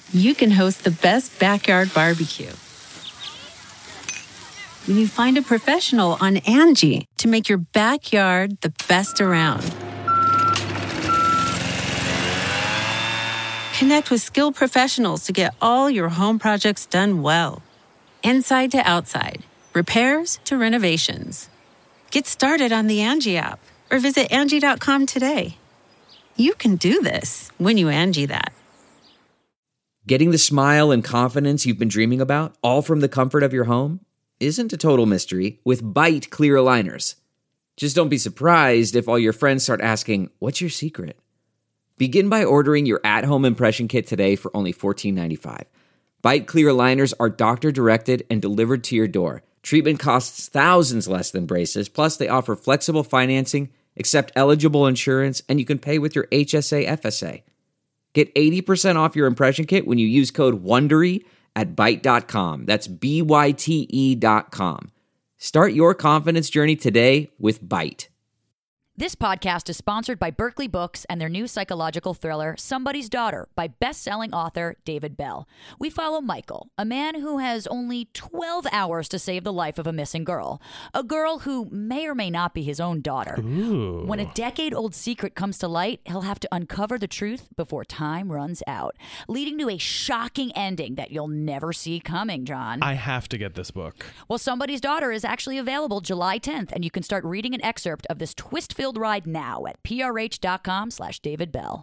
you can host the best backyard barbecue. When you find a professional on Angie to make your backyard the best around. Connect with skilled professionals to get all your home projects done well. Inside to outside, repairs to renovations. Get started on the Angie app or visit Angie.com today. You can do this when you Angie that. Getting the smile and confidence you've been dreaming about, all from the comfort of your home, isn't a total mystery with Byte clear aligners. Just don't be surprised if all your friends start asking, "What's your secret?" Begin by ordering your at-home impression kit today for only $14.95. Byte clear aligners are doctor-directed and delivered to your door. Treatment costs thousands less than braces, plus they offer flexible financing, accept eligible insurance, and you can pay with your HSA FSA. Get 80% off your impression kit when you use code WONDERY at Byte.com. That's BYTE.com. Start your confidence journey today with Byte. This podcast is sponsored by Berkeley Books and their new psychological thriller, Somebody's Daughter, by best-selling author David Bell. We follow Michael, a man who has only 12 hours to save the life of a missing girl. A girl who may or may not be his own daughter. Ooh. When a decade-old secret comes to light, he'll have to uncover the truth before time runs out, leading to a shocking ending that you'll never see coming, John. I have to get this book. Well, Somebody's Daughter is actually available July 10th, and you can start reading an excerpt of this twist-filled ride now at prh.com/David Bell.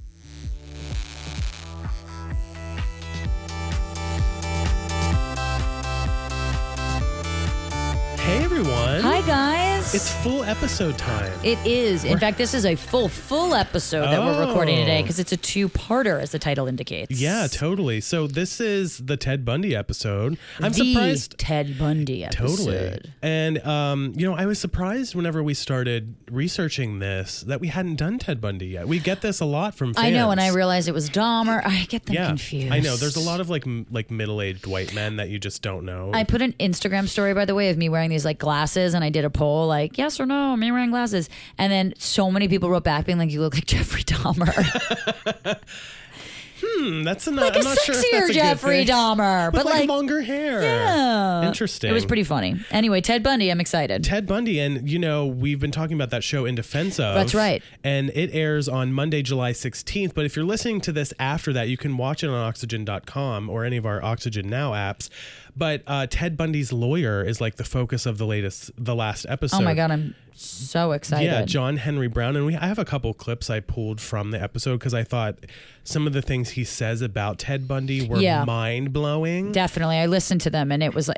Hey, everyone. Hi, guys. It's full episode time. It is. In fact, this is a full episode that we're recording today because it's a two-parter, as the title indicates. Yeah, totally. So this is the Ted Bundy episode. I'm the surprised. Ted Bundy episode. Totally. And, I was surprised whenever we started researching this that we hadn't done Ted Bundy yet. We get this a lot from fans. I know, and I realized it was Dahmer. I get them confused. I know. There's a lot of like middle-aged white men that you just don't know. I put an Instagram story, by the way, of me wearing these like glasses, and I did a poll like, yes or no, me wearing glasses. And then so many people wrote back being like, you look like Jeffrey Dahmer. That's a like I'm a not sure if sexier that's a Jeffrey good thing. Dahmer, With but like longer hair. Yeah, Interesting. It was pretty funny. Anyway, Ted Bundy, I'm excited. Ted Bundy, and we've been talking about that show In Defense Of. That's right. And it airs on Monday, July 16th. But if you're listening to this after that, you can watch it on Oxygen.com or any of our Oxygen Now apps. But Ted Bundy's lawyer is like the focus of the last episode. Oh my God, I'm so excited. Yeah, John Henry Brown. And I have a couple clips I pulled from the episode because I thought some of the things he says about Ted Bundy were mind-blowing. Definitely. I listened to them and it's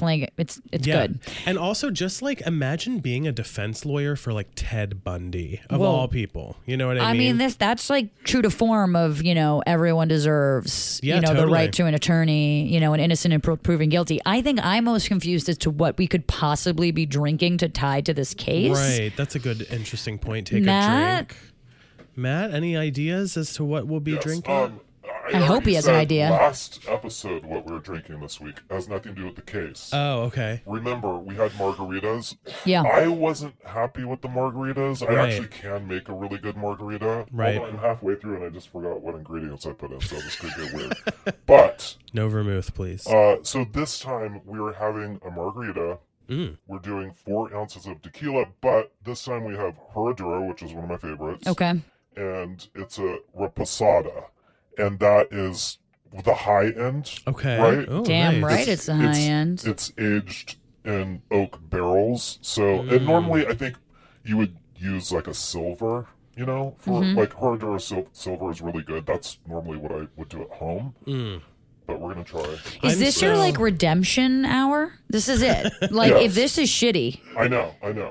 good. And also just like imagine being a defense lawyer for like Ted Bundy of all people. You know what I mean? I mean, that's like true to form of, everyone deserves, totally. the right to an attorney, an innocent and proven guilty. I think I'm most confused as to what we could possibly be drinking to tie to this case. Right. That's a good, interesting point. Take a drink. Matt, any ideas as to what we'll be drinking? I hope he has an idea. Last episode, what we were drinking this week has nothing to do with the case. Oh, okay. Remember, we had margaritas. Yeah. I wasn't happy with the margaritas. I Right. actually can make a really good margarita. Right. Although I'm halfway through and I just forgot what ingredients I put in, so this could get weird. But No vermouth, please. so this time we were having a margarita. We're doing 4 ounces of tequila, but this time we have Herradura, which is one of my favorites. Okay. And it's a Reposada. And that is the high end. Okay. Right? Oh, Damn nice. right, it's the high end. It's aged in oak barrels. So, and normally I think you would use like a silver, for like Herradura silver is really good. That's normally what I would do at home. But we're going to try. Is this your like redemption hour? This is it. Like Yes. if this is shitty, I know.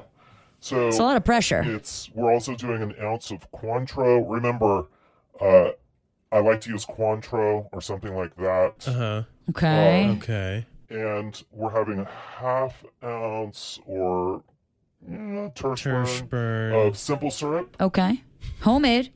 So it's a lot of pressure. we're also doing an ounce of Cointreau. Remember, I like to use Cointreau or something like that. Uh-huh. Okay. Okay. And we're having a half ounce or tershburn of simple syrup. Okay. Homemade.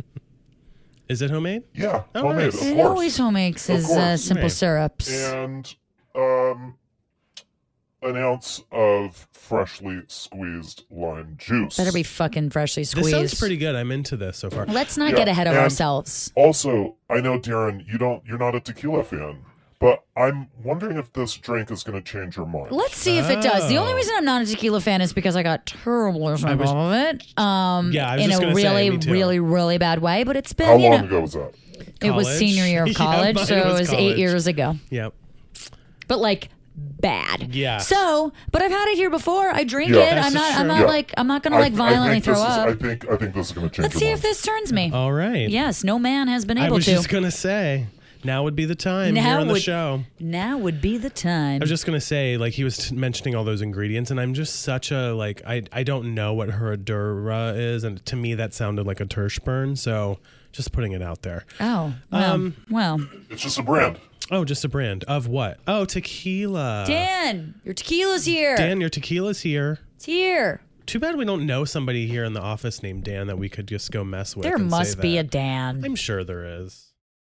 Is it homemade? Yeah, Oh, homemade, nice. of It course. always homemakes Of is course. simple Right. syrups. And an ounce of freshly squeezed lime juice. Better be fucking freshly squeezed. This sounds pretty good. I'm into this so far. Let's not get ahead of and ourselves. Also, I know, Darren, you're not a tequila fan, but I'm wondering if this drink is going to change your mind. Let's see if it does. The only reason I'm not a tequila fan is because I got terrible results of it. Yeah, I was in just a gonna really, say, me too. really, really bad way. But it's been, How long ago was that? It was College? senior year of Yeah, college, mine so it was was 8 college. years ago. Yep. But like bad. Yeah. So, but I've had it here before. I drink Yeah. it. This I'm is not. I'm true. not Yeah. like. I'm not gonna like violently think throw this up. I think this is going to change Let's your see mind. if this turns me. All right. Yes, no man has been I able was to. just going to say, now would be the time Now here on the would- show. Now would be the time. I was just going to say, like, he was mentioning all those ingredients, and I'm just such a, like, I don't know what Herradura is, and to me that sounded like a Tershburn, so just putting it out there. Oh, well, well. It's just a brand. Oh, just a brand. Of what? Oh, tequila. Dan, your tequila's here. Dan, your tequila's here. It's here. Too bad we don't know somebody here in the office named Dan that we could just go mess with. There and say must be that. a Dan. I'm sure there is.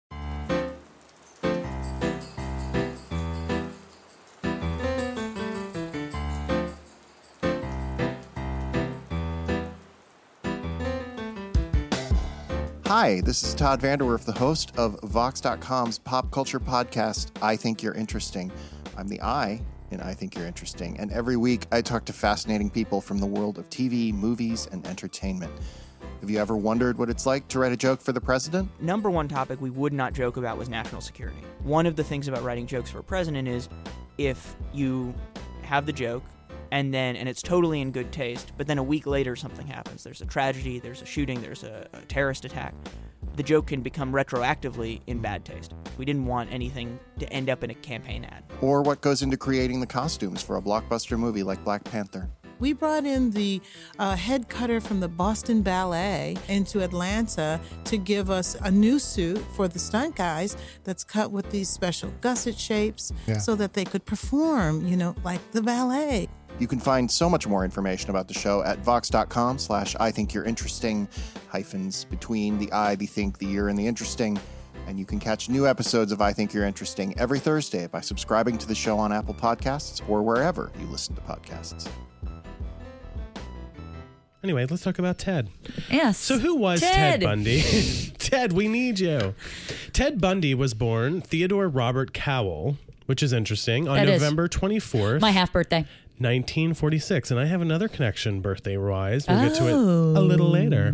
Hi, this is Todd Vanderwerf, the host of Vox.com's pop culture podcast, I Think You're Interesting. I'm the I in I Think You're Interesting, and every week I talk to fascinating people from the world of TV, movies, and entertainment. Have you ever wondered what it's like to write a joke for the president? Number one topic we would not joke about was national security. One of the things about writing jokes for a president is if you have the joke and it's totally in good taste, but then a week later something happens. There's a tragedy, there's a shooting, there's a terrorist attack. The joke can become retroactively in bad taste. We didn't want anything to end up in a campaign ad. Or what goes into creating the costumes for a blockbuster movie like Black Panther? We brought in the head cutter from the Boston Ballet into Atlanta to give us a new suit for the stunt guys that's cut with these special gusset shapes so that they could perform, like the ballet. You can find so much more information about the show at vox.com/I think you're interesting, hyphens between the I, the think, the you're, and the interesting. And you can catch new episodes of I Think You're Interesting every Thursday by subscribing to the show on Apple Podcasts or wherever you listen to podcasts. Anyway, let's talk about Ted. Yes. So who was Ted Bundy? Ted, we need you. Ted Bundy was born Theodore Robert Cowell, which is interesting, on November 24th. My half birthday. 1946. And I have another connection birthday-wise. We'll get to it a little later.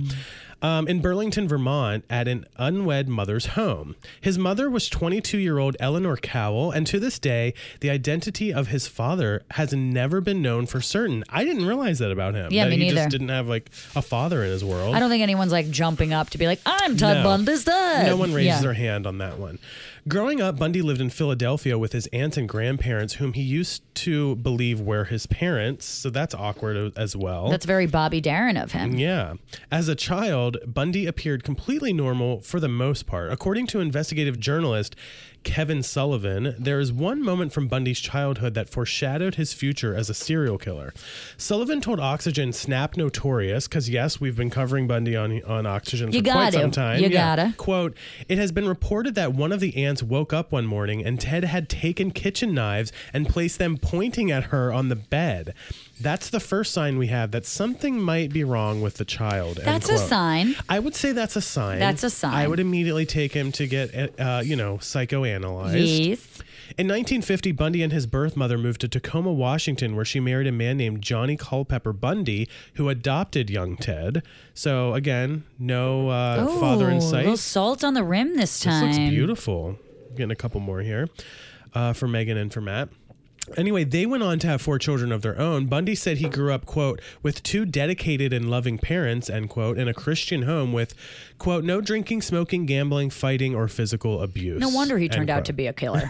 In Burlington, Vermont, at an unwed mother's home. His mother was 22-year-old Eleanor Cowell, and to this day, the identity of his father has never been known for certain. I didn't realize that about him. Yeah, that me he neither. just didn't have like a father in his world. I don't think anyone's like jumping up to be like, I'm Ted Bundy's dad. No one raises their hand on that one. Growing up, Bundy lived in Philadelphia with his aunts and grandparents, whom he used to believe were his parents. So that's awkward as well. That's very Bobby Darin of him. Yeah. As a child, Bundy appeared completely normal for the most part. According to investigative journalist Kevin Sullivan, there is one moment from Bundy's childhood that foreshadowed his future as a serial killer. Sullivan told Oxygen Snap Notorious, because yes, we've been covering Bundy on Oxygen for quite some time. You gotta. Quote, it has been reported that one of the aunts woke up one morning and Ted had taken kitchen knives and placed them pointing at her on the bed. That's the first sign we have that something might be wrong with the child. That's a sign. I would say that's a sign. That's a sign. I would immediately take him to get, psychoanalyzed. Yes. In 1950, Bundy and his birth mother moved to Tacoma, Washington, where she married a man named Johnny Culpepper Bundy, who adopted young Ted. So again, no father in sight. A little salt on the rim this time. This looks beautiful. Getting a couple more here for Megan and for Matt. Anyway, they went on to have 4 children of their own. Bundy said he grew up, quote, with 2 dedicated and loving parents, end quote, in a Christian home with, quote, no drinking, smoking, gambling, fighting, or physical abuse. No wonder he turned end out quote. to be a killer.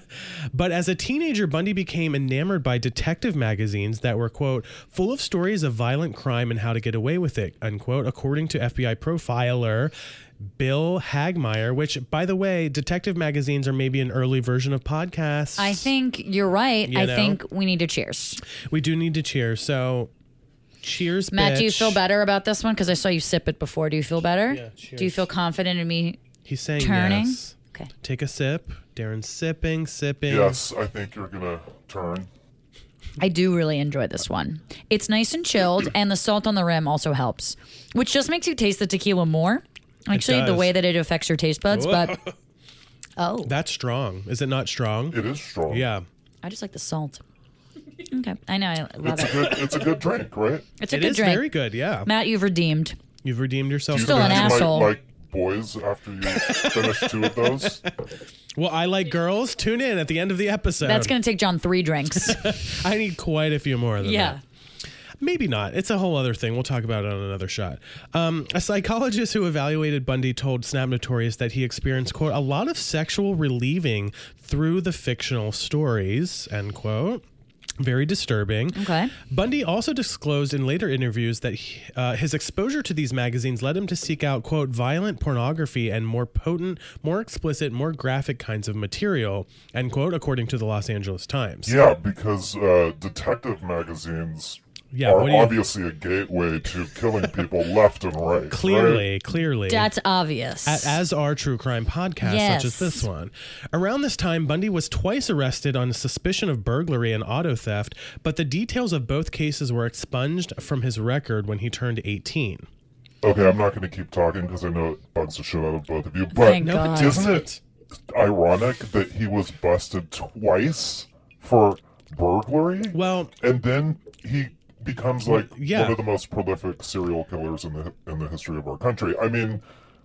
But as a teenager, Bundy became enamored by detective magazines that were, quote, full of stories of violent crime and how to get away with it, unquote, according to FBI profiler Bill Hagmeyer, which, by the way, detective magazines are maybe an early version of podcasts. I think you're right. You I know? think we need to cheers. We do need to cheers. So, cheers, Matt, bitch. do you feel better about this one? Because I saw you sip it before. Do you feel better? Yeah, cheers. Do you feel confident in me He's saying turning? yes. Okay. Take a sip. Darren's sipping. Yes, I think you're going to turn. I do really enjoy this one. It's nice and chilled, and the salt on the rim also helps, which just makes you taste the tequila more. Actually, the way that it affects your taste buds, but that's strong. Is it not strong? It is strong. Yeah. I just like the salt. Okay, I know. I love it. It's a good drink, right? It's a It good is drink. very good, yeah. Matt, you've redeemed. You've redeemed yourself. Still an asshole. Like boys after you finish 2 of those? Well, I like girls. Tune in at the end of the episode. That's going to take John 3 drinks. I need quite a few more than Yeah. that. Maybe not. It's a whole other thing. We'll talk about it on another shot. A psychologist who evaluated Bundy told Snap Notorious that he experienced, quote, a lot of sexual relieving through the fictional stories, end quote. Very disturbing. Okay. Bundy also disclosed in later interviews that his exposure to these magazines led him to seek out, quote, violent pornography and more potent, more explicit, more graphic kinds of material, end quote, according to the Los Angeles Times. Yeah, because detective magazines Yeah, are what do you- obviously a gateway to killing people left and right. Clearly. That's obvious. As are true crime podcasts such as this one. Around this time, Bundy was twice arrested on suspicion of burglary and auto theft, but the details of both cases were expunged from his record when he turned 18. Okay, I'm not going to keep talking because I know it bugs the shit out of both of you. But Thank God. isn't it ironic that he was busted twice for burglary? Well, And then he becomes like yeah. one of the most prolific serial killers in the history of our country. I mean,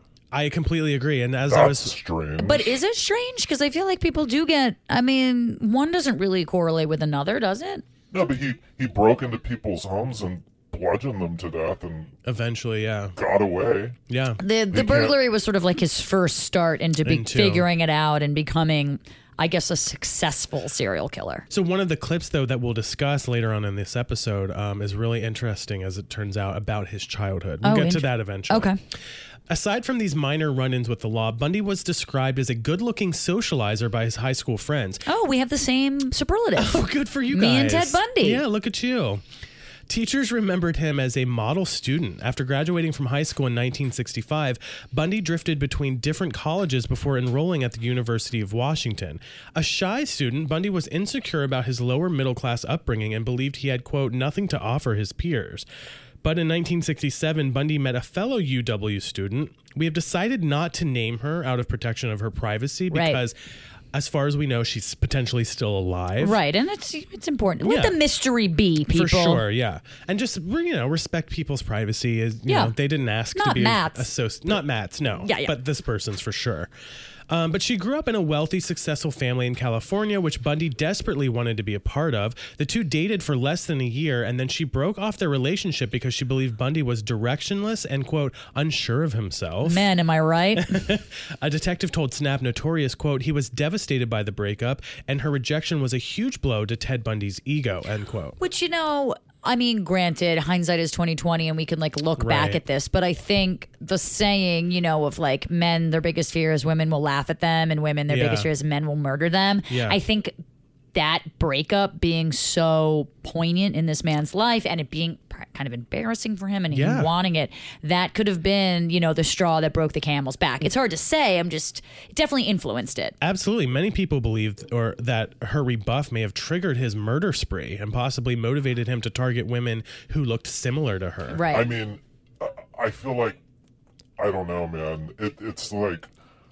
I completely agree. And as that's I was strange. But is it strange? Because I feel like people do get, I mean, one doesn't really correlate with another, does it? No, but he broke into people's homes and bludgeoned them to death and eventually, yeah. got away. Yeah. The burglary was sort of like his first start into figuring it out and becoming, I guess, a successful serial killer. So one of the clips, though, that we'll discuss later on in this episode is really interesting, as it turns out, about his childhood. We'll get to that eventually. Okay. Aside from these minor run-ins with the law, Bundy was described as a good-looking socializer by his high school friends. Oh, we have the same superlative. Oh, good for you guys. Me and Ted Bundy. Yeah, look at you. Teachers remembered him as a model student. After graduating from high school in 1965, Bundy drifted between different colleges before enrolling at the University of Washington. A shy student, Bundy was insecure about his lower middle-class upbringing and believed he had, quote, nothing to offer his peers. But in 1967, Bundy met a fellow UW student. We have decided not to name her out of protection of her privacy because, as far as we know, she's potentially still alive. Right, and it's important. Let the mystery be, people. For sure, yeah. And just, respect people's privacy. You know, they didn't ask to Not be Matt's. Not Matt's, no. Yeah. But this person's for sure. But she grew up in a wealthy, successful family in California, which Bundy desperately wanted to be a part of. The two dated for less than a year, and then she broke off their relationship because she believed Bundy was directionless and, quote, unsure of himself. Man, am I right? A detective told Snap Notorious, quote, he was devastated by the breakup, and her rejection was a huge blow to Ted Bundy's ego, end quote. Which, I mean, granted, hindsight is 20/20, and we can look back at this. But I think the saying, of men, their biggest fear is women will laugh at them, and women, their biggest fear is men will murder them. Yeah. I think that breakup being so poignant in this man's life, and it being kind of embarrassing for him, and him wanting it, that could have been, the straw that broke the camel's back. It's hard to say. It definitely influenced it. Absolutely. Many people believed that her rebuff may have triggered his murder spree and possibly motivated him to target women who looked similar to her. Right. I mean, I feel like, I don't know, man. It's like,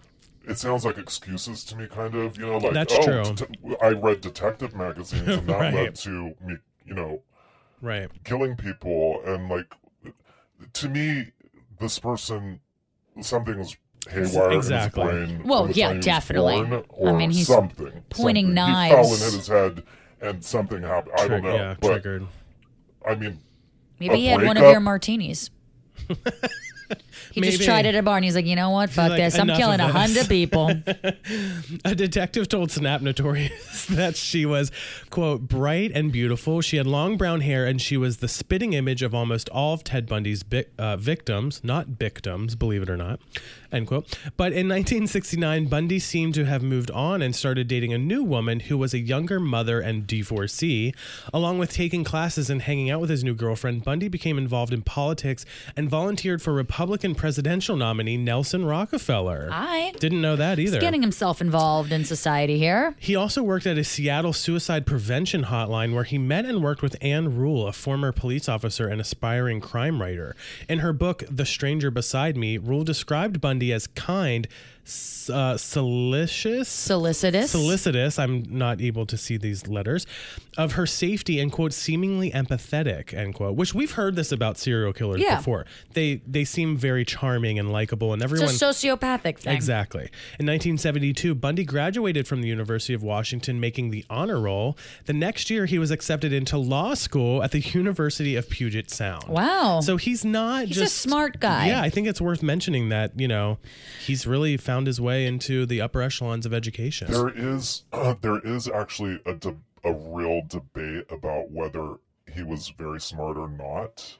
it sounds like excuses to me, kind of. That's true. I read detective magazines, and that Right. led to me, Right. killing people. And, to me, this person, something was haywire Exactly. in his brain. Well, from the yeah, time he was definitely. born, or I mean, he's something. pointing He knives. fell and hit his head, and something happened. I don't know. Yeah, but, triggered. I mean, Maybe he had one of breakup? your martinis. He just Maybe. tried it at a bar, and he's like, you know what? Fuck like, this. I'm enough killing of this. 100 people. A detective told Snap Notorious that she was, quote, bright and beautiful. She had long brown hair, and she was the spitting image of almost all of Ted Bundy's victims, not victims, believe it or not. End quote. But in 1969, Bundy seemed to have moved on and started dating a new woman who was a younger mother and divorcee. Along with taking classes and hanging out with his new girlfriend, Bundy became involved in politics and volunteered for Republican presidential nominee Nelson Rockefeller. I didn't know that either. He's getting himself involved in society here. He also worked at a Seattle suicide prevention hotline where he met and worked with Anne Rule, a former police officer and aspiring crime writer. In her book, The Stranger Beside Me, Rule described Bundy as kind, solicitous, I'm not able to see these letters, of her safety and, quote, seemingly empathetic, end quote, which we've heard this about serial killers before. They seem very charming and likable, and everyone... It's a sociopathic thing. Exactly. In 1972, Bundy graduated from the University of Washington, making the honor roll. The next year, he was accepted into law school at the University of Puget Sound. Wow. So he's not He's just... a smart guy. Yeah, I think it's worth mentioning that, he's really found his way into the upper echelons of education. There is actually a real debate about whether he was very smart or not.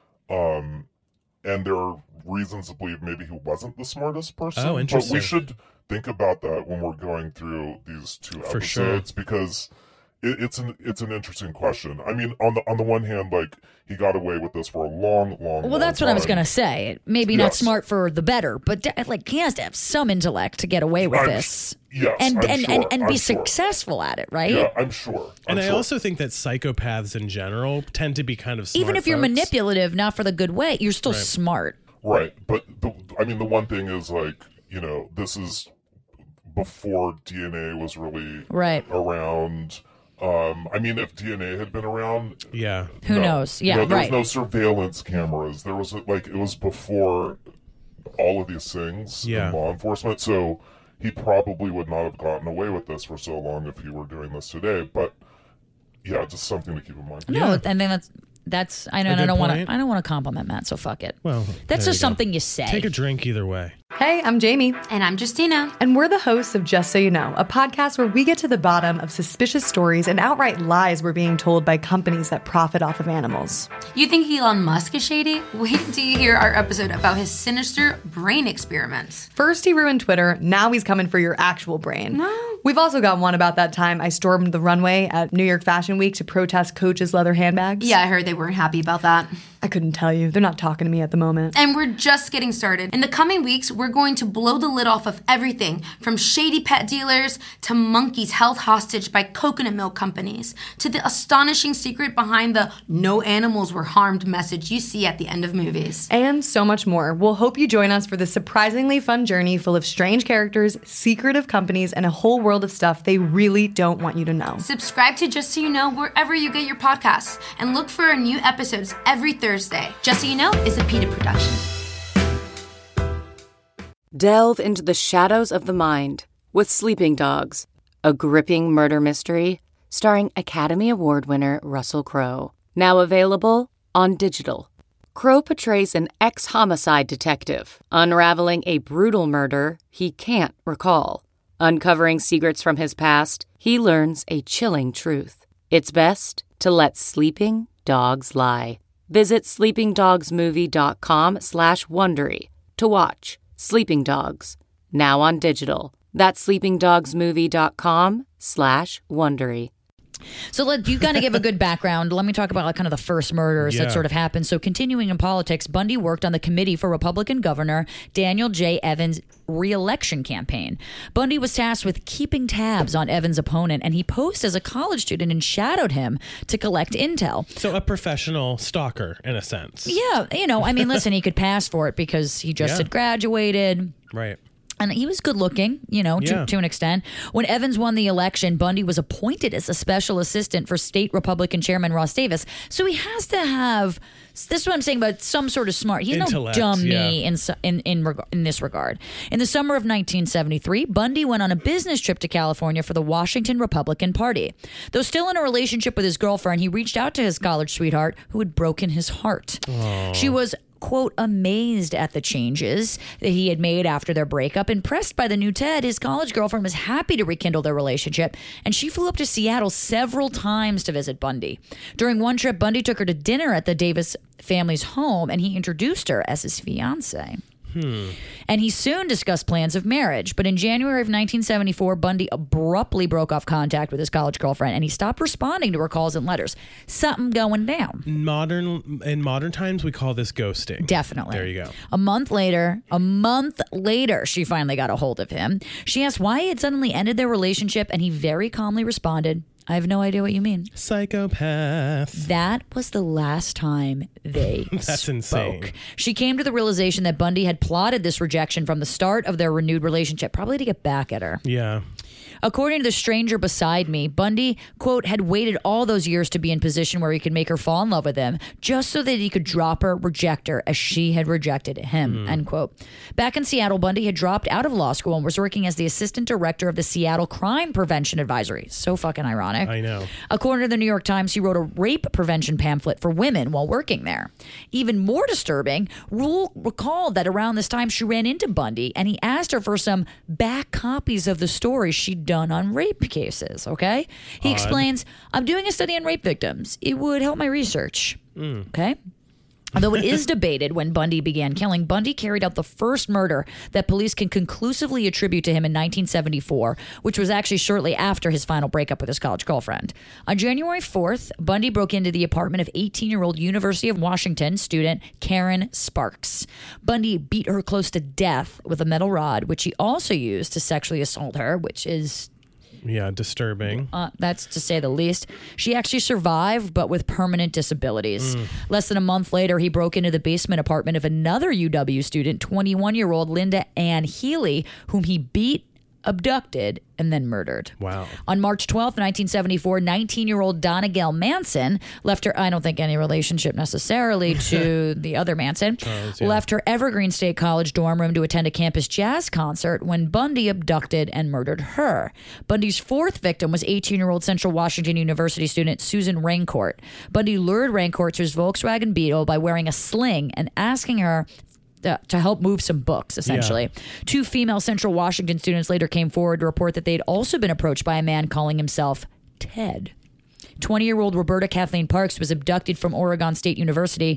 And there are reasons to believe maybe he wasn't the smartest person. Oh, interesting. But we should think about that when we're going through these two episodes, For sure. because it's an interesting question. I mean, on the one hand, like, he got away with this for a long that's what I was going to say. Maybe not smart for the better, but he has to have some intellect to get away with this. Yes, and be successful at it, right? Yeah, I'm sure. I also think that psychopaths in general tend to be kind of smart Even if you're folks. manipulative, not for the good way, you're still smart. Right, but I mean, the one thing is, like, this is before DNA was really around. I mean, if DNA had been around, who knows? Yeah, there was no surveillance cameras. There was it was before all of these things in law enforcement. So he probably would not have gotten away with this for so long if he were doing this today. But yeah, just something to keep in mind. No, and then that's I don't want to compliment Matt, so fuck it. Well, that's just something you say. Take a drink either way. Hey, I'm Jamie. And I'm Justina. And we're the hosts of Just So You Know, a podcast where we get to the bottom of suspicious stories and outright lies we're being told by companies that profit off of animals. You think Elon Musk is shady? Wait until you hear our episode about his sinister brain experiments. First he ruined Twitter, now he's coming for your actual brain. No. We've also got one about that time I stormed the runway at New York Fashion Week to protest Coach's leather handbags. Yeah, I heard they weren't happy about that. I couldn't tell you. They're not talking to me at the moment. And we're just getting started. In the coming weeks, we're going to blow the lid off of everything from shady pet dealers to monkeys held hostage by coconut milk companies to the astonishing secret behind the "no animals were harmed" message you see at the end of movies. And so much more. We'll hope you join us for this surprisingly fun journey full of strange characters, secretive companies, and a whole world of stuff they really don't want you to know. Subscribe to Just So You Know wherever you get your podcasts and look for our new episodes every Thursday. Just So You Know is a PETA production. Delve into the shadows of the mind with Sleeping Dogs, a gripping murder mystery starring Academy Award winner Russell Crowe. Now available on digital. Crowe portrays an ex-homicide detective unraveling a brutal murder he can't recall. Uncovering secrets from his past, he learns a chilling truth. It's best to let sleeping dogs lie. Visit sleepingdogsmovie.com/Wondery to watch Sleeping Dogs, now on digital. That's sleepingdogsmovie.com/Wondery. So you got to give a good background. Let me talk about kind of the first murders that sort of happened. So continuing in politics, Bundy worked on the committee for Republican Governor Daniel J. Evans' re-election campaign. Bundy was tasked with keeping tabs on Evans' opponent, and he posed as a college student and shadowed him to collect intel. So a professional stalker, in a sense. Yeah, listen, he could pass for it because he just had graduated. Right. And he was good looking, to an extent. When Evans won the election, Bundy was appointed as a special assistant for state Republican chairman Ross Davis. So he has to have, this is what I'm saying about some sort of smart. He's intellect, no dummy in this regard. In the summer of 1973, Bundy went on a business trip to California for the Washington Republican Party. Though still in a relationship with his girlfriend, he reached out to his college sweetheart who had broken his heart. Aww. She was, quote, amazed at the changes that he had made after their breakup. Impressed by the new Ted, his college girlfriend was happy to rekindle their relationship, and she flew up to Seattle several times to visit Bundy. During one trip, Bundy took her to dinner at the Davis family's home, and he introduced her as his fiancée. And he soon discussed plans of marriage. But in January of 1974, Bundy abruptly broke off contact with his college girlfriend, and he stopped responding to her calls and letters. Something going down. In modern times, we call this ghosting. Definitely. There you go. A month later, she finally got a hold of him. She asked why he had suddenly ended their relationship, and he very calmly responded, I have no idea what you mean. Psychopath. That was the last time they That's spoke. insane. She came to the realization that Bundy had plotted this rejection from the start of their renewed relationship, probably to get back at her. Yeah. According to the stranger beside me, Bundy, quote, had waited all those years to be in position where he could make her fall in love with him just so that he could drop her, reject her as she had rejected him, end quote. Back in Seattle, Bundy had dropped out of law school and was working as the assistant director of the Seattle Crime Prevention Advisory. So fucking ironic. I know. According to the New York Times, he wrote a rape prevention pamphlet for women while working there. Even more disturbing, Rule recalled that around this time she ran into Bundy and he asked her for some back copies of the stories she'd done on rape cases, okay? He explains, I'm doing a study on rape victims. It would help my research, okay? Although it is debated when Bundy began killing, Bundy carried out the first murder that police can conclusively attribute to him in 1974, which was actually shortly after his final breakup with his college girlfriend. On January 4th, Bundy broke into the apartment of 18-year-old University of Washington student Karen Sparks. Bundy beat her close to death with a metal rod, which he also used to sexually assault her, which is... Yeah, disturbing. That's to say the least. She actually survived, but with permanent disabilities. Less than a month later, he broke into the basement apartment of another UW student, 21-year-old Linda Ann Healy, whom he beat, abducted, and then murdered. Wow. On March 12th, 1974, 19-year-old Donna Gail Manson left her, I don't think any relationship necessarily to the other Manson, left her Evergreen State College dorm room to attend a campus jazz concert when Bundy abducted and murdered her. Bundy's fourth victim was 18-year-old Central Washington University student Susan Raincourt. Bundy lured Raincourt to his Volkswagen Beetle by wearing a sling and asking her to help move some books, essentially. Yeah. Two female Central Washington students later came forward to report that they'd also been approached by a man calling himself Ted. 20-year-old Roberta Kathleen Parks was abducted from Oregon State University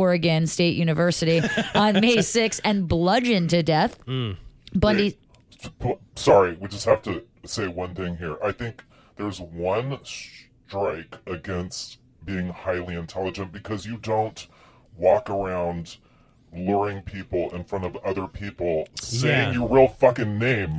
on May 6 and bludgeoned to death. Bundy... Sorry, we just have to say one thing here. I think there's one strike against being highly intelligent because you don't walk around luring people in front of other people, saying your real fucking name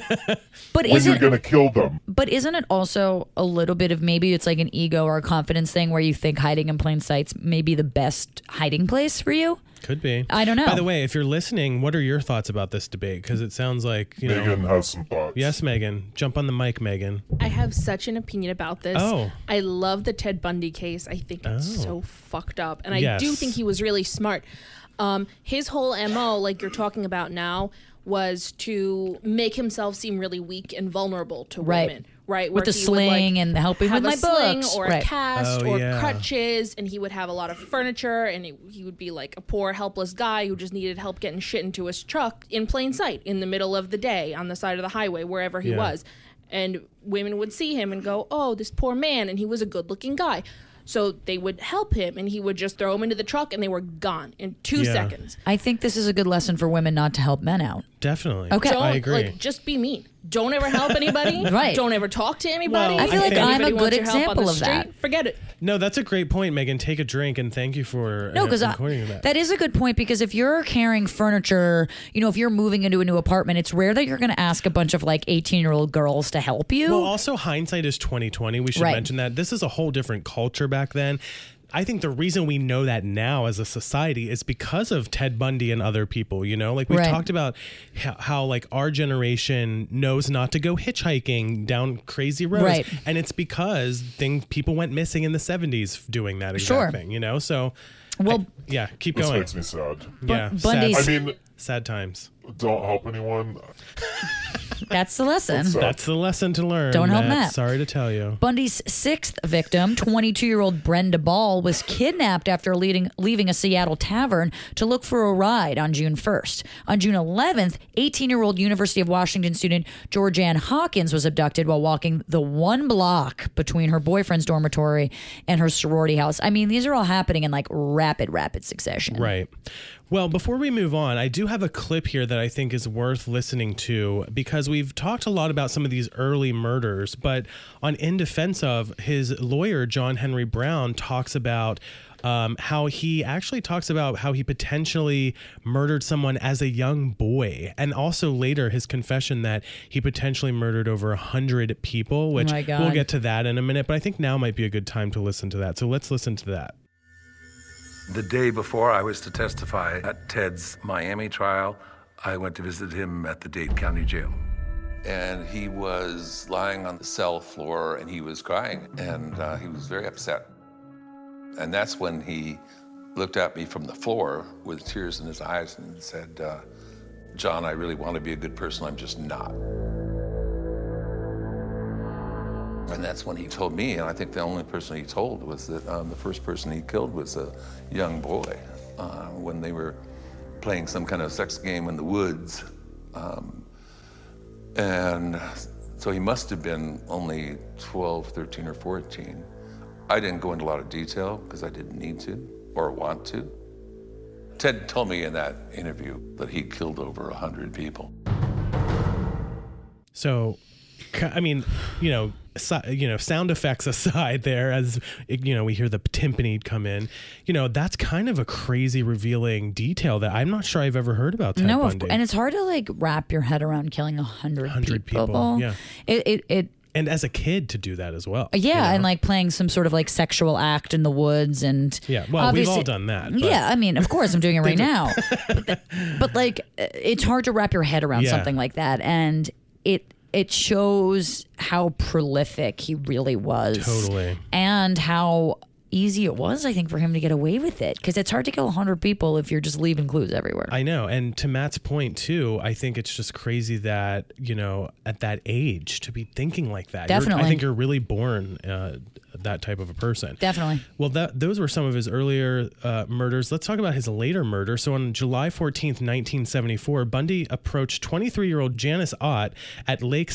but when you're going to kill them. But isn't it also a little bit of maybe it's like an ego or a confidence thing where you think hiding in plain sight's maybe the best hiding place for you? Could be. I don't know. By the way, if you're listening, what are your thoughts about this debate? Because it sounds like, Megan has some thoughts. Yes, Megan. Jump on the mic, Megan. I have such an opinion about this. Oh. I love the Ted Bundy case. I think it's so fucked up. And I do think he was really smart. His whole MO, like you're talking about now, was to make himself seem really weak and vulnerable to women. Right, with the sling and helping with my books, or a cast or crutches, and he would have a lot of furniture, and he would be like a poor, helpless guy who just needed help getting shit into his truck in plain sight in the middle of the day on the side of the highway, wherever he was. And women would see him and go, "Oh, this poor man," and he was a good-looking guy. So they would help him, and he would just throw them into the truck, and they were gone in 2 seconds. I think this is a good lesson for women not to help men out. Definitely. Okay. I agree. Like, just be mean. Don't ever help anybody. Right. Don't ever talk to anybody. Well, I feel like I'm a good example of that. Forget it. No, that's a great point, Megan. Take a drink, and thank you for including that. That is a good point, because if you're carrying furniture, if you're moving into a new apartment, it's rare that you're going to ask a bunch of like 18-year-old girls to help you. Well, also hindsight is 20/20. We should mention that. This is a whole different culture back then. I think the reason we know that now as a society is because of Ted Bundy and other people, like we talked about how like our generation knows not to go hitchhiking down crazy roads. Right. And it's because people went missing in the 70s doing that exact thing, So, keep going. This makes me sad. Sad times. Don't help anyone. That's the lesson. That's the lesson to learn. Don't help Matt. Sorry to tell you. Bundy's sixth victim, 22-year-old Brenda Ball, was kidnapped after leaving a Seattle tavern to look for a ride on June 1st. On June 11th, 18-year-old University of Washington student Georgianne Hawkins was abducted while walking the 1 block between her boyfriend's dormitory and her sorority house. I mean, these are all happening in like rapid succession. Right. Well, before we move on, I do have a clip here that I think is worth listening to because we've talked a lot about some of these early murders, but on In Defense Of, his lawyer, John Henry Brown, talks about how he potentially murdered someone as a young boy. And also later his confession that he potentially murdered over 100 people, which we'll get to that in a minute. But I think now might be a good time to listen to that. So let's listen to that. The day before I was to testify at Ted's Miami trial, I went to visit him at the Dade County Jail. And he was lying on the cell floor and he was crying and he was very upset. And that's when he looked at me from the floor with tears in his eyes and said, John, I really want to be a good person, I'm just not. And that's when he told me, and I think the only person he told was that the first person he killed was a young boy when they were playing some kind of sex game in the woods. And so he must have been only 12, 13, or 14. I didn't go into a lot of detail because I didn't need to or want to. Ted told me in that interview that he killed over 100 people. So, I mean, sound effects aside there, as we hear the timpani come in, that's kind of a crazy revealing detail that I'm not sure I've ever heard about Ted Bundy. And it's hard to wrap your head around killing 100 people. Yeah. And as a kid to do that as well. Yeah, and playing some sort of sexual act in the woods and we've all done that. But. Yeah, I mean, of course I'm doing it right now. But it's hard to wrap your head around something like that, and it shows how prolific he really was. Totally. And how easy it was, I think, for him to get away with it. Because it's hard to kill 100 people if you're just leaving clues everywhere. I know. And to Matt's point, too, I think it's just crazy that, at that age to be thinking like that. Definitely. I think you're really born that type of a person. Definitely. Well, those were some of his earlier murders. Let's talk about his later murder. So on July 14th, 1974, Bundy approached 23-year-old Janice Ott at Lake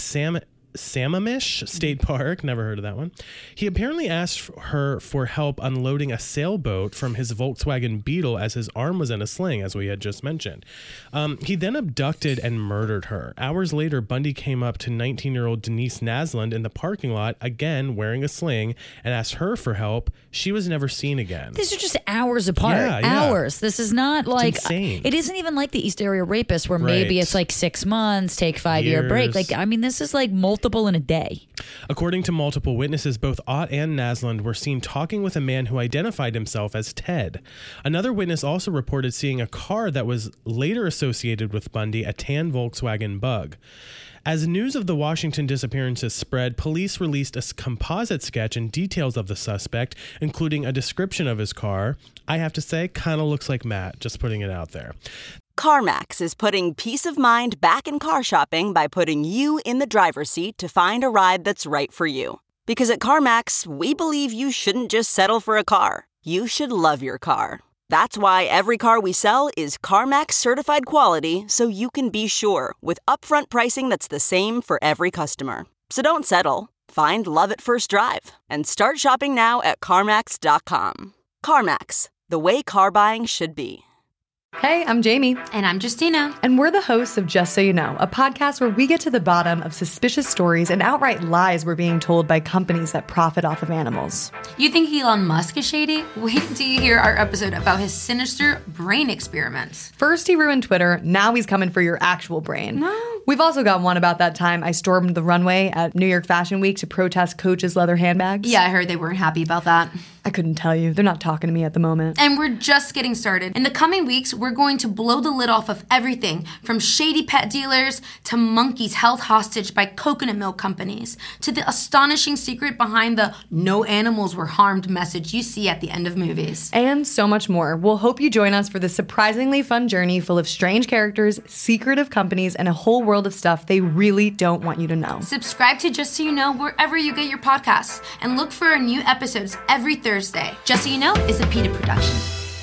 Sammamish State Park. Never heard of that one. He apparently asked her for help unloading a sailboat from his Volkswagen Beetle as his arm was in a sling, as we had just mentioned. He then abducted and murdered her. Hours later, Bundy came up to 19-year-old Denise Naslund in the parking lot, again wearing a sling, and asked her for help. She was never seen again. These are just hours apart. Yeah. Hours. This is not it's insane. It isn't even like the East Area Rapist where maybe it's 6 months, take 5-year break. This is multiple in a day. According to multiple witnesses, both Ott and Naslund were seen talking with a man who identified himself as Ted. Another witness also reported seeing a car that was later associated with Bundy, a tan Volkswagen Bug. As news of the Washington disappearances spread, police released a composite sketch and details of the suspect, including a description of his car. I have to say, kind of looks like Matt, just putting it out there. CarMax is putting peace of mind back in car shopping by putting you in the driver's seat to find a ride that's right for you. Because at CarMax, we believe you shouldn't just settle for a car. You should love your car. That's why every car we sell is CarMax certified quality, so you can be sure with upfront pricing that's the same for every customer. So don't settle. Find love at first drive and start shopping now at CarMax.com. CarMax, the way car buying should be. Hey, I'm Jamie. And I'm Justina. And we're the hosts of Just So You Know, a podcast where we get to the bottom of suspicious stories and outright lies we're being told by companies that profit off of animals. You think Elon Musk is shady? Wait until you hear our episode about his sinister brain experiments. First he ruined Twitter, now he's coming for your actual brain. No. We've also got one about that time I stormed the runway at New York Fashion Week to protest Coach's leather handbags. Yeah, I heard they weren't happy about that. I couldn't tell you. They're not talking to me at the moment. And we're just getting started. In the coming weeks, we're going to blow the lid off of everything from shady pet dealers to monkeys held hostage by coconut milk companies to the astonishing secret behind the "no animals were harmed" message you see at the end of movies. And so much more. We'll hope you join us for this surprisingly fun journey full of strange characters, secretive companies, and a whole world of stuff they really don't want you to know. Subscribe to Just So You Know wherever you get your podcasts and look for our new episodes every Thursday. Just So You Know is a PETA production.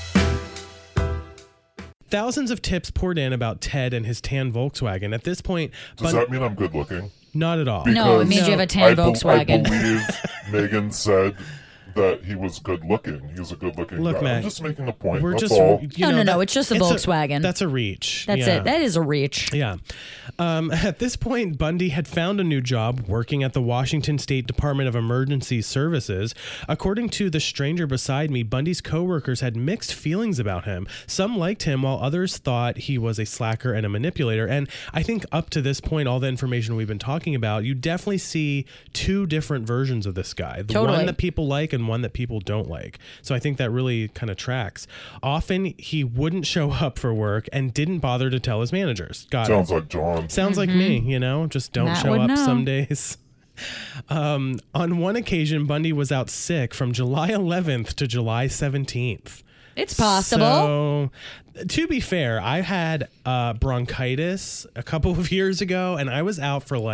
Thousands of tips poured in about Ted and his tan Volkswagen. At this point... Does that mean I'm good looking? Not at all. No, it means you have a tan Volkswagen. I believe Megan said that he was good looking. He was a good looking guy. Matt, I'm just making a point. We're That's just, all. No. It's just a Volkswagen. That's a reach. That's it. That is a reach. Yeah. At this point, Bundy had found a new job working at the Washington State Department of Emergency Services. According to The Stranger Beside Me, Bundy's coworkers had mixed feelings about him. Some liked him while others thought he was a slacker and a manipulator. And I think up to this point, all the information we've been talking about, you definitely see two different versions of this guy. The one that people like and one that people don't like. So I think that really kind of tracks. Often he wouldn't show up for work and didn't bother to tell his managers. Sounds like John. Sounds like me, just don't show up some days. On one occasion, Bundy was out sick from July 11th to July 17th. It's possible. So, to be fair, I had bronchitis a couple of years ago, and I was out for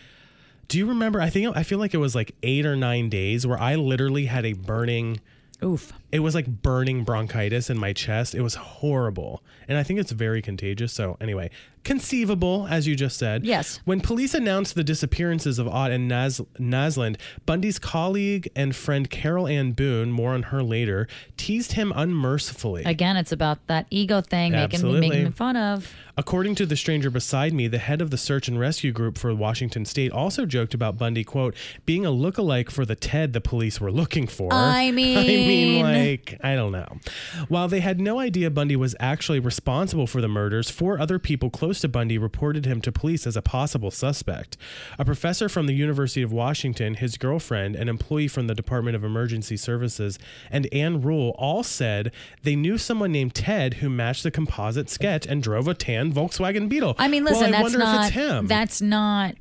do you remember? I feel like it was 8 or 9 days where I literally had a burning. Oof. It was like burning bronchitis in my chest. It was horrible. And I think it's very contagious. So anyway, conceivable, as you just said. Yes. When police announced the disappearances of Ott and Naslund, Bundy's colleague and friend Carol Ann Boone, more on her later, teased him unmercifully. Again, it's about that ego thing, making fun of. According to The Stranger Beside Me, the head of the search and rescue group for Washington State also joked about Bundy, quote, being a lookalike for the Ted the police were looking for. I mean, I don't know. While they had no idea Bundy was actually responsible for the murders, 4 other people close to Bundy reported him to police as a possible suspect. A professor from the University of Washington, his girlfriend, an employee from the Department of Emergency Services, and Ann Rule all said they knew someone named Ted who matched the composite sketch and drove a tan Volkswagen Beetle. I mean, listen, I wonder if it's him. That's not.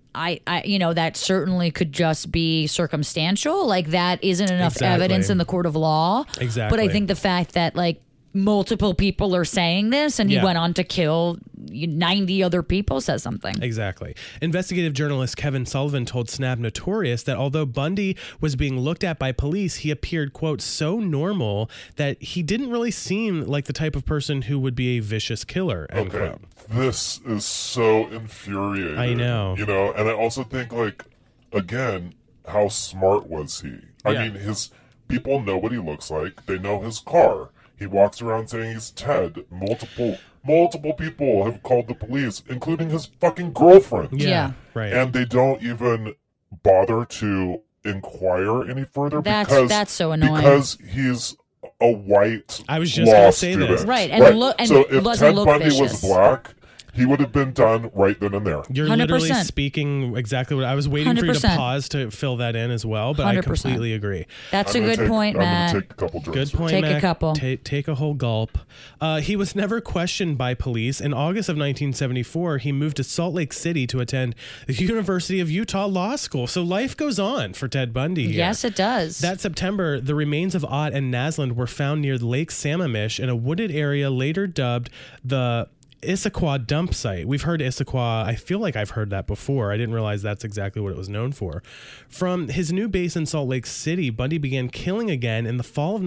That certainly could just be circumstantial. That isn't enough evidence in the court of law. Exactly. But I think the fact that multiple people are saying this and he went on to kill 90 other people says something. Exactly. Investigative journalist Kevin Sullivan told Snap Notorious that although Bundy was being looked at by police, he appeared, quote, so normal that he didn't really seem like the type of person who would be a vicious killer, end quote. This is so infuriating. I know. And I also think, again, how smart was he? I mean, his people know what he looks like. They know his car. He walks around saying he's Ted. Multiple people have called the police, including his fucking girlfriend. Yeah. Right. And they don't even bother to inquire any further that's so annoying. Because he's a white I was just going to say student. this. Right. So if Ted Bundy vicious. was black, he would have been done right then and there. You're 100%. literally speaking exactly what I was waiting 100%. For you to pause to fill that in as well, but 100%. I completely agree. That's a good point, Matt. I'm going to take a couple drinks. Good point, Take Matt. a couple. Take a whole gulp. He was never questioned by police. In August of 1974, he moved to Salt Lake City to attend the University of Utah Law School. So life goes on for Ted Bundy here. Yes, it does. That September, the remains of Ott and Naslund were found near Lake Sammamish in a wooded area later dubbed the Issaquah dump site. We've heard Issaquah. I feel like I've heard that before. I didn't realize that's exactly what it was known for. From his new base in Salt Lake City, Bundy began killing again in the fall of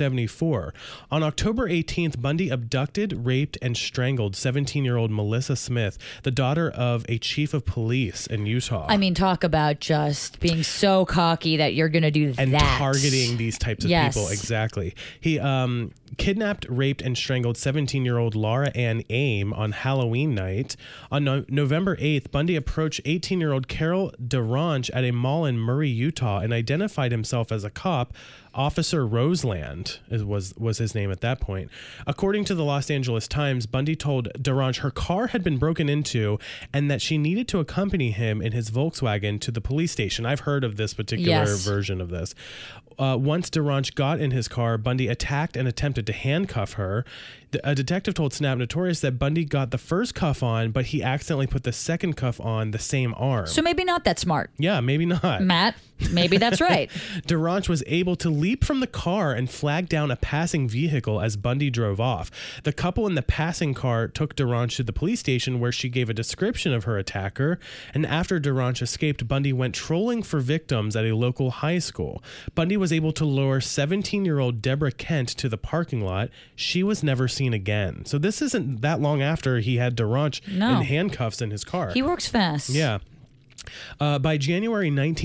1974. On October 18th, Bundy abducted, raped, and strangled 17-year-old Melissa Smith, the daughter of a chief of police in Utah. I mean, talk about just being so cocky that you're going to do and that. Targeting these types of people. Exactly. He kidnapped, raped, and strangled 17-year-old Laura Ann Ames on Halloween night. On November 8th, Bundy approached 18-year-old Carol DeRanch at a mall in Murray, Utah, and identified himself as a cop. Officer Roseland was his name at that point. According to the Los Angeles Times, Bundy told DeRanch her car had been broken into and that she needed to accompany him in his Volkswagen to the police station. I've heard of this particular version of this. Once DeRanch got in his car, Bundy attacked and attempted to handcuff her. A detective told Snap Notorious that Bundy got the first cuff on, but he accidentally put the second cuff on the same arm. So maybe not that smart. Yeah, maybe not. Matt, maybe that's right. DeRanch was able to leap from the car and flag down a passing vehicle as Bundy drove off. The couple in the passing car took DeRanch to the police station where she gave a description of her attacker. And after DeRanch escaped, Bundy went trolling for victims at a local high school. Bundy was able to lure 17-year-old Deborah Kent to the parking lot. She was never seen again. So this isn't that long after he had DeRanch in handcuffs in his car. He works fast. Yeah. By January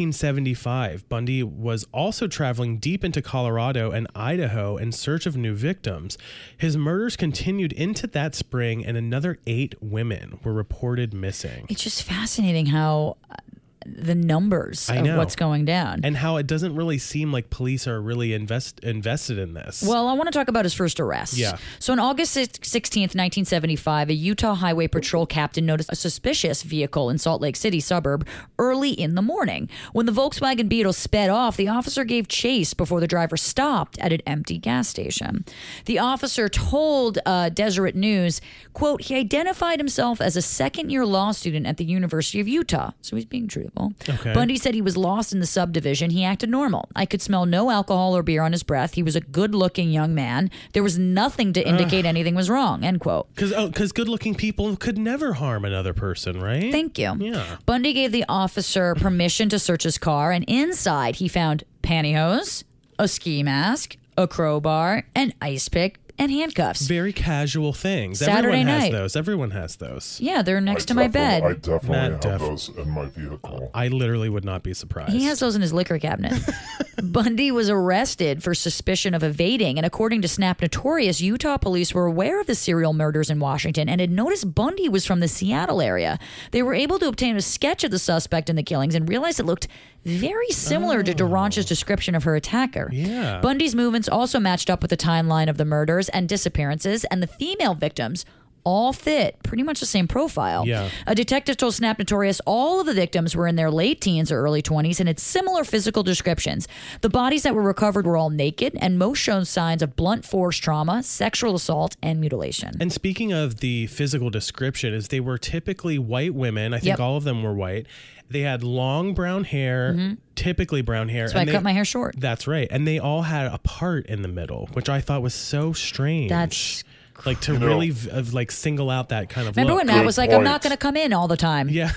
1975, Bundy was also traveling deep into Colorado and Idaho in search of new victims. His murders continued into that spring, and another 8 women were reported missing. It's just fascinating how the numbers of what's going down. And how it doesn't really seem like police are really invested in this. Well, I want to talk about his first arrest. Yeah. So on August 16th, 1975, a Utah Highway Patrol captain noticed a suspicious vehicle in Salt Lake City suburb early in the morning. When the Volkswagen Beetle sped off, the officer gave chase before the driver stopped at an empty gas station. The officer told Deseret News, quote, he identified himself as a second-year law student at the University of Utah. So he's being truthful. Okay. Bundy said he was lost in the subdivision. He acted normal. I could smell no alcohol or beer on his breath. He was a good-looking young man. There was nothing to indicate anything was wrong, end quote. Because good-looking people could never harm another person, right? Thank you. Yeah. Bundy gave the officer permission to search his car, and inside he found pantyhose, a ski mask, a crowbar, an ice pick, and handcuffs. Very casual things. Saturday night. Everyone has those. Yeah, they're next to my bed. I definitely have those in my vehicle. I literally would not be surprised. He has those in his liquor cabinet. Bundy was arrested for suspicion of evading, and according to Snap Notorious, Utah police were aware of the serial murders in Washington and had noticed Bundy was from the Seattle area. They were able to obtain a sketch of the suspect in the killings and realized it looked very similar to Duranche's description of her attacker. Yeah. Bundy's movements also matched up with the timeline of the murders and disappearances, and the female victims all fit pretty much the same profile. Yeah. A detective told Snap Notorious all of the victims were in their late teens or early 20s and had similar physical descriptions. The bodies that were recovered were all naked, and most showed signs of blunt force trauma, sexual assault, and mutilation. And speaking of the physical description, is they were typically white women. I think all of them were white. They had long brown hair, typically brown hair. That's why I cut my hair short. That's right. And they all had a part in the middle, which I thought was so strange. That's like to really like single out that kind of Remember look. when Matt was like, I'm not going to come in all the time. Yeah.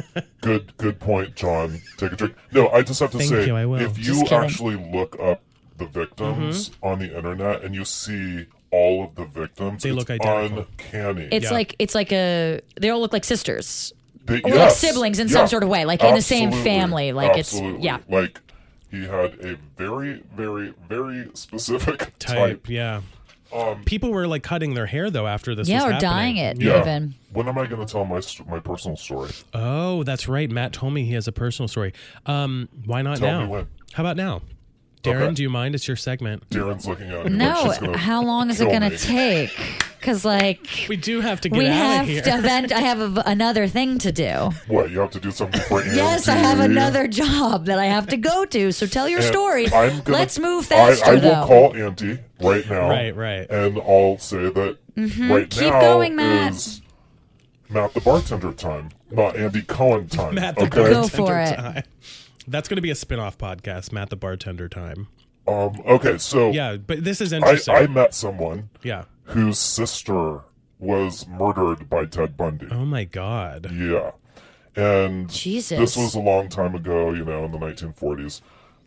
Good point, John. Take a drink. No, I just have to Thank say, you, I will. if you actually look up the victims on the internet and you see all of the victims, they look identical. Uncanny. It's like they all look like sisters. They, or like siblings in some sort of way, like in the same Absolutely. family. Like Absolutely. it's, Like he had a very, very, very specific type. Yeah. People were like cutting their hair though after this was happening. or dyeing it Yeah. even. When am I going to tell my personal story? Oh, that's right. Matt told me he has a personal story. Why not Tell now? me when. How about now? Darren, Okay. do you mind? It's your segment. Darren's looking at me. No, like she's gonna how long is it kill going to me. take? Because like we do have to get we out have of here. to event. I have another thing to do. What, you have to do something for Andy? Yes, I have another job that I have to go to. So tell your And story. Let's move I faster, will though. call Auntie right now. Right. And I'll say that right Keep now going, Matt. is Matt the bartender time, not Andy Cohen time. Matt the okay? Go for bartender it. time. That's going to be a spin-off podcast, Matt the Bartender Time. Okay, so Yeah, but this is interesting. I met someone Yeah. whose sister was murdered by Ted Bundy. Oh my God. Yeah. And Jesus. this was a long time ago, in the 1940s.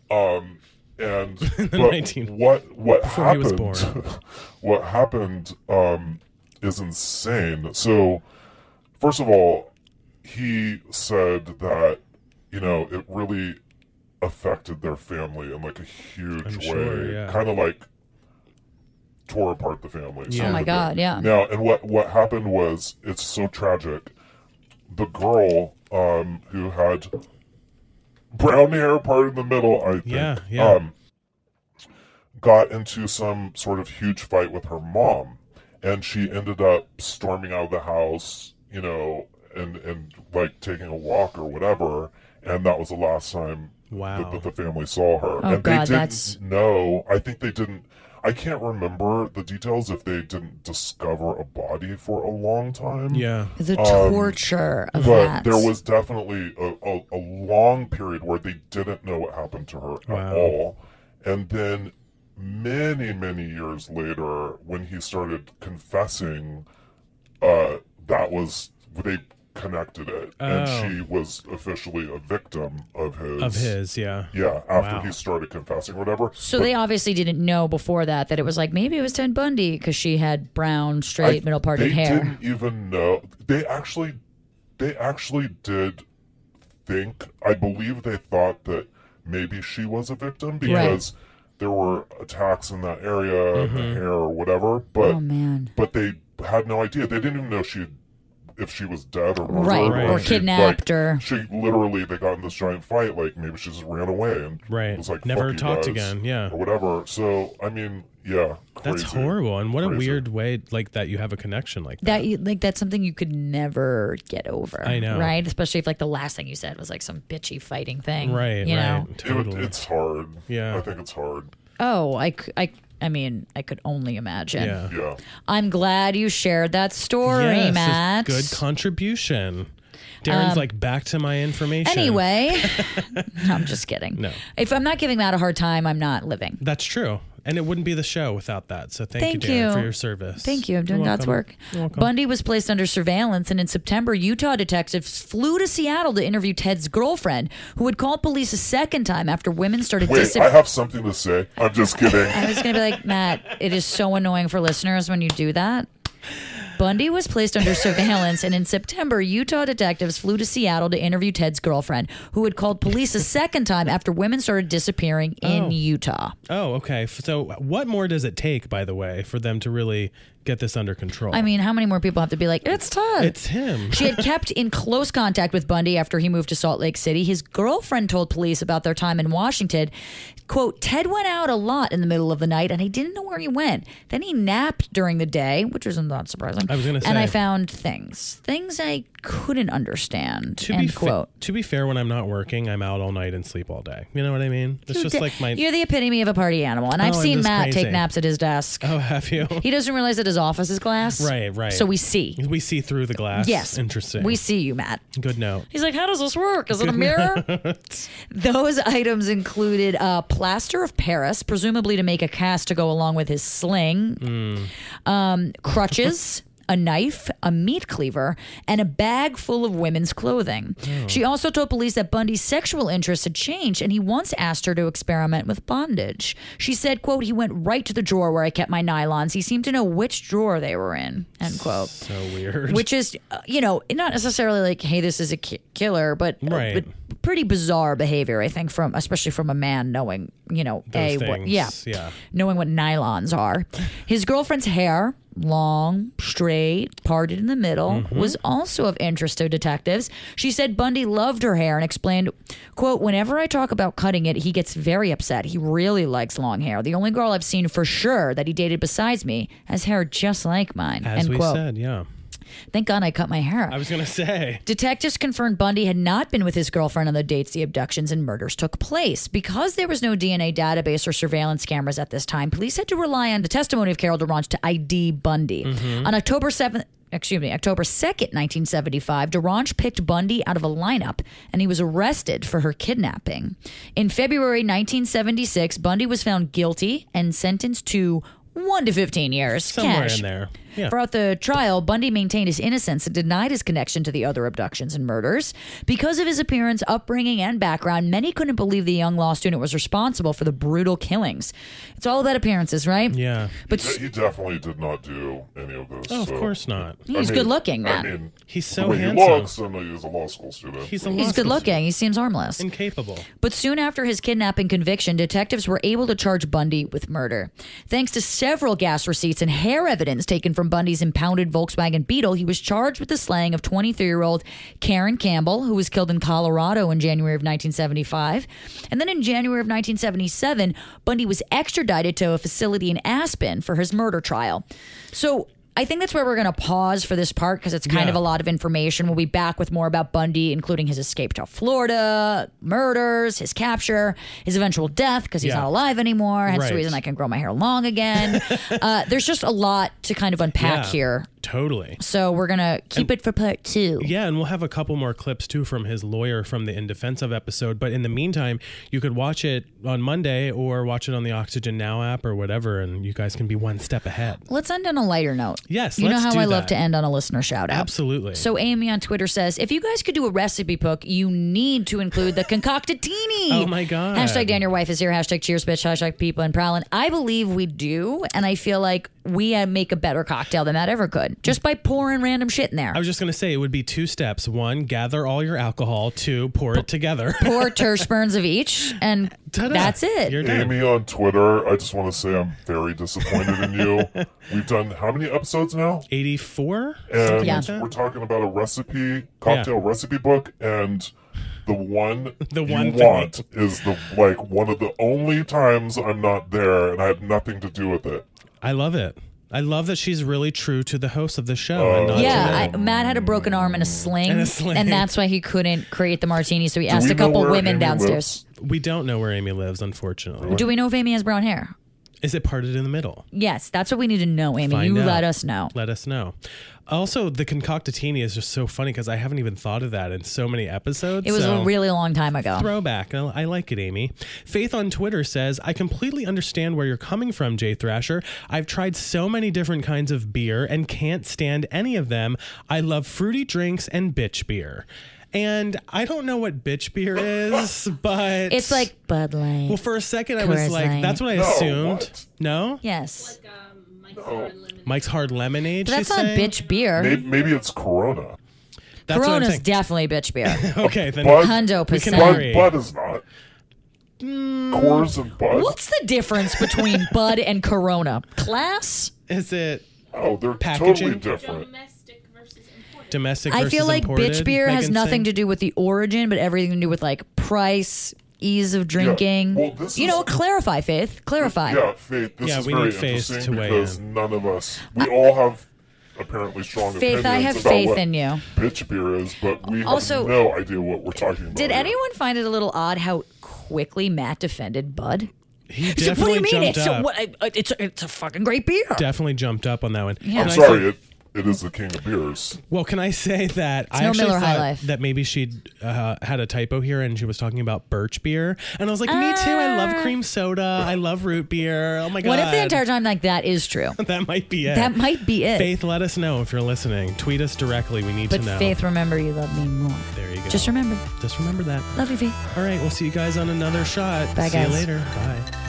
And but 19 what before he was happened? born. What happened is insane. So, first of all, he said that it really affected their family in like a huge I'm way, sure, yeah. kind of like tore apart the family. Yeah. Oh my God, yeah. Now, and what happened was, it's so tragic. The girl who had brown hair part in the middle, I think, Yeah. got into some sort of huge fight with her mom, and she ended up storming out of the house, and like taking a walk or whatever, and that was the last time Wow. that the family saw her. Oh, and God, they that's- didn't know. I think they didn't. I can't remember the details if they didn't discover a body for a long time. Yeah. The torture of But that. there was definitely a long period where they didn't know what happened to her Wow. at all. And then many, many years later, when he started confessing, they connected it. Oh. And she was officially a victim of his. Yeah. Yeah, after Wow. he started confessing or whatever. So But they obviously didn't know before that it was like maybe it was Ted Bundy because she had brown, straight, middle-parted they hair. didn't even know. They actually did believe they thought that maybe she was a victim because there were attacks in that area, in the hair or whatever. But but they had no idea. They didn't even know if she was dead or murdered or kidnapped or she literally they got in this giant fight. Like maybe she just ran away and was like never talked again, or whatever. So I mean, crazy. That's horrible. And what a weird way like that you have a connection like that. That's something you could never get over. I know, right? Especially if like the last thing you said was like some bitchy fighting thing, right? You know, totally. It's hard. Yeah, I think it's hard. Oh, I mean, I could only imagine. Yeah. I'm glad you shared that story, yes, Matt. Good contribution. Darren's like, back to my information. Anyway, no, I'm just kidding. No. If I'm not giving Matt a hard time, I'm not living. That's true. And it wouldn't be the show without that. So thank you, Darren, for your service. Thank you. I'm doing God's work. You're welcome. Bundy was placed under surveillance, and in September, Utah detectives flew to Seattle to interview Ted's girlfriend, who had called police a second time after women started I have something to say. I'm just kidding. I was going to be like, Matt, it is so annoying for listeners when you do that. Bundy was placed under surveillance, and in September, Utah detectives flew to Seattle to interview Ted's girlfriend, who had called police a second time after women started disappearing in Utah. Oh, okay. So what more does it take, by the way, for them to really get this under control? I mean, how many more people have to be like, it's Ted? It's him. She had kept in close contact with Bundy after he moved to Salt Lake City. His girlfriend told police about their time in Washington. Quote, Ted went out a lot in the middle of the night, and I didn't know where he went. Then he napped during the day, which was not surprising. I was going to say. And I found things I couldn't understand. To be fair, when I'm not working, I'm out all night and sleep all day. You know what I mean? It's just like my... You're the epitome of a party animal. And I've seen Matt take naps at his desk. Oh, have you? He doesn't realize that his office is glass. Right. So we see. We see through the glass. Yes. Interesting. We see you, Matt. Good note. He's like, how does this work? Is it a mirror? Those items included plaster of Paris, presumably to make a cast to go along with his sling, crutches, a knife, a meat cleaver, and a bag full of women's clothing. Oh. She also told police that Bundy's sexual interests had changed, and he once asked her to experiment with bondage. She said, quote, he went right to the drawer where I kept my nylons. He seemed to know which drawer they were in, end quote. So weird. Which is, not necessarily like, hey, this is a killer, but pretty bizarre behavior, I think, especially from a man knowing, knowing what nylons are. His girlfriend's hair, long, straight, parted in the middle, was also of interest to detectives. She said Bundy loved her hair and explained, quote, whenever I talk about cutting it, he gets very upset. He really likes long hair. The only girl I've seen for sure that he dated besides me has hair just like mine. As we said, yeah. Thank God I cut my hair. I was going to say. Detectives confirmed Bundy had not been with his girlfriend on the dates the abductions and murders took place. Because there was no DNA database or surveillance cameras at this time, police had to rely on the testimony of Carol DaRonch to ID Bundy. On October 2nd, 1975, DaRonch picked Bundy out of a lineup, and he was arrested for her kidnapping. In February 1976, Bundy was found guilty and sentenced to 1 to 15 years. Somewhere cash. in there. Yeah. Throughout the trial, Bundy maintained his innocence and denied his connection to the other abductions and murders. Because of his appearance, upbringing, and background, many couldn't believe the young law student was responsible for the brutal killings. It's all about appearances, right? Yeah. But he definitely did not do any of this. Oh, of course not. He's good looking, man. He's so the way handsome. He looks, and he's a law school student. He's good looking. He seems harmless. Incapable. But soon after his kidnapping conviction, detectives were able to charge Bundy with murder. Thanks to several gas receipts and hair evidence taken from Bundy's impounded Volkswagen Beetle, he was charged with the slaying of 23-year-old Karen Campbell, who was killed in Colorado in January of 1975. And then in January of 1977, Bundy was extradited to a facility in Aspen for his murder trial. So I think that's where we're going to pause for this part because it's kind of a lot of information. We'll be back with more about Bundy, including his escape to Florida, murders, his capture, his eventual death because he's not alive anymore. Hence the reason I can grow my hair long again. There's just a lot to kind of unpack here. Totally. So we're going to keep it for part 2. Yeah, and we'll have a couple more clips too from his lawyer from the In Defense of episode. But in the meantime, you could watch it on Monday or watch it on the Oxygen Now app or whatever, and you guys can be one step ahead. Let's end on a lighter note. Yes, you know let's how do I that. love to end on a listener shout out. Absolutely. So Amy on Twitter says, if you guys could do a recipe book, you need to include the concocted teeny. Oh my God. Hashtag Dan, your wife is here. Hashtag cheers, bitch. Hashtag people and prowling. I believe we do. And I feel like we make a better cocktail than that ever could, just by pouring random shit in there. I was just going to say it would be 2 steps. 1, gather all your alcohol. 2, pour it together. Pour tersperons of each, and Ta-da. that's it. You're done. Amy on Twitter, I just want to say I'm very disappointed in you. We've done how many episodes now? 84? And we're talking about a cocktail recipe book, and the one you want is one of the only times I'm not there, and I had nothing to do with it. I love it. I love that she's really true to the host of the show. Matt had a broken arm and a sling, and that's why he couldn't create the martini. So he asked a know couple where women Amy downstairs. We don't know where Amy lives, unfortunately. Do we know if Amy has brown hair? Is it parted in the middle? Yes, that's what we need to know, Amy. Find you out. let us know. Let us know. Also, the concoctatini is just so funny because I haven't even thought of that in so many episodes. It was a really long time ago. Throwback. I like it, Amy. Faith on Twitter says, I completely understand where you're coming from, Jay Thrasher. I've tried so many different kinds of beer and can't stand any of them. I love fruity drinks and bitch beer. And I don't know what bitch beer is, but... It's like Bud Light. Well, for a second, I was like, that's what I assumed. No? Yes. Mike's Hard Lemonade, But that's not bitch beer. Maybe it's Corona. That's what I'm Corona's saying. definitely bitch beer. Okay, then Bud, 100%. Bud is not. Coors and Bud. What's the difference between Bud and Corona? Class? Is it... Oh, they're packaging? totally different. Domestic I versus feel like imported, bitch beer has Megan's nothing saying? to do with the origin, but everything to do with like price, ease of drinking. Well, this is- clarify, Faith. Clarify. Yeah, Faith, this Yeah, is we very need Faith interesting to weigh because in. none of us, we all have apparently strong Faith, opinions I have about faith what in you. bitch beer is, but we have Also, no idea what we're talking about. Did here. anyone find it a little odd how quickly Matt defended Bud? He He's like, what do you definitely mean? jumped up. It's a fucking great beer. Definitely jumped up on that one. Yeah. I'm Can I sorry, say- it is the king of beers. Well, can I say that I no actually Miller High thought Life. that maybe she'd had a typo here and she was talking about birch beer. And I was like, me too. I love cream soda. I love root beer. Oh my God. What if the entire time like that is true? That might be it. That might be it. Faith, let us know if you're listening. Tweet us directly. We need But to know. Faith, remember you love me more. There you go. Just remember. Just remember that. Love you, Faith. All right. We'll see you guys on another shot. Bye, see guys. you later. Bye.